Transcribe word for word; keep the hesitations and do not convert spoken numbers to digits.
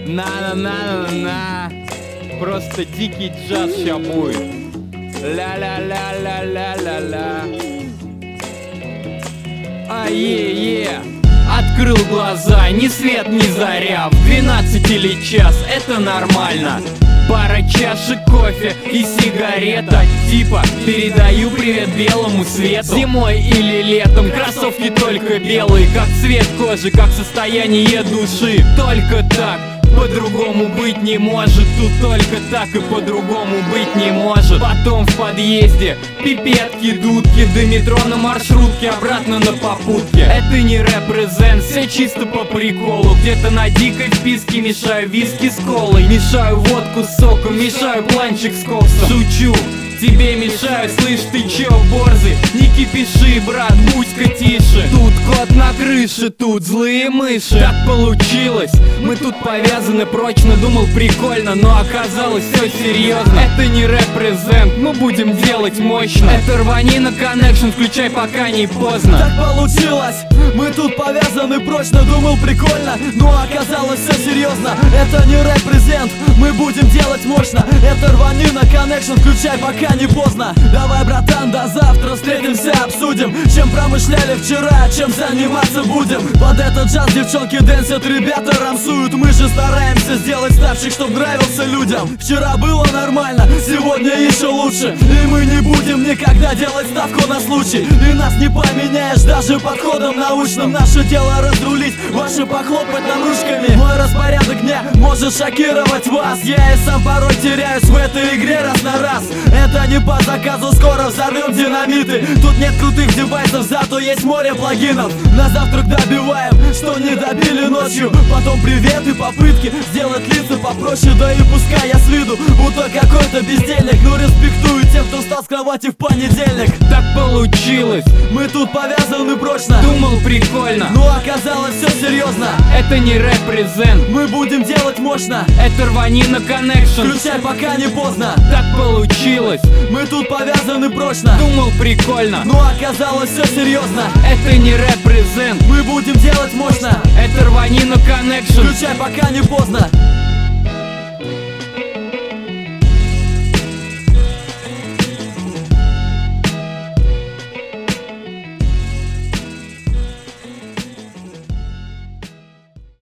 На-на-на-на-на. Просто дикий джаз ща будет. Ля-ля-ля-ля-ля-ля-ля. А-е-е. Открыл глаза, ни свет, ни заря. В двенадцать или час, это нормально. Пара чашек кофе и сигарета. Типа, передаю привет белому свету. Зимой или летом, кроссовки только белые. Как цвет кожи, как состояние души. Только так, по-другому быть не может. Тут только так и по-другому быть не может. Потом в подъезде пипетки, дудки. До метро на маршрутке, обратно на попутке. Это не репрезент, все чисто по приколу. Где-то на дикой вписке мешаю виски с колой. Мешаю водку с соком, мешаю планчик с коксом. Шучу, тебе мешаю, слышь, ты чё, борзый? Не кипиши, брат, будь-ка тише. Тут кот на крыше, тут злые мыши. Так получилось, мы тут повязаны прочно. Думал прикольно, но оказалось все серьезно. Это не репрезент, мы будем делать мощно. Это рванина коннекшн, включай пока не поздно. Так получилось, мы тут повязаны прочно. Думал прикольно, но оказалось все серьезно. Это не репрезент, мы будем делать мощно. Это рванина коннекшн, включай пока не поздно. Давай, братан, до завтра встретимся, обсудим, чем промышляли вчера, чем заниматься будем. Под этот джаз девчонки дэнсят, ребята рамсуют. Мы же стараемся сделать ставчик, чтоб нравился людям. Вчера было нормально, сегодня еще лучше. И мы не будем никогда делать ставку на случай. И нас не поменяешь даже подходом научным. Наше дело разрулить, ваше похлопать нам ручками. Мой распорядок дня может шокировать вас. Я и сам порой теряюсь в этой игре раз на раз. Это не по заказу, скоро взорвем динамиты. Тут нет крутых девайсов, зато есть море плагинов. На завтрак добиваем, что не добили ночью. Потом привет и попытки сделать лица попроще. Да и пускай я с виду будто какой-то бездельник, но респектую тех, кто встал с кровати в понедельник. Так получилось, мы тут повязаны прочно. Думал прикольно, но оказалось все серьезно. Это не репрезент, мы будем делать мощно. Это рванина коннекшн, включай пока не поздно. Так получилось, мы тут повязаны прочно. Думал прикольно, но оказалось все серьезно. Это не репрезент, мы будем делать мощно. Это рванина коннекшн, включай пока не поздно.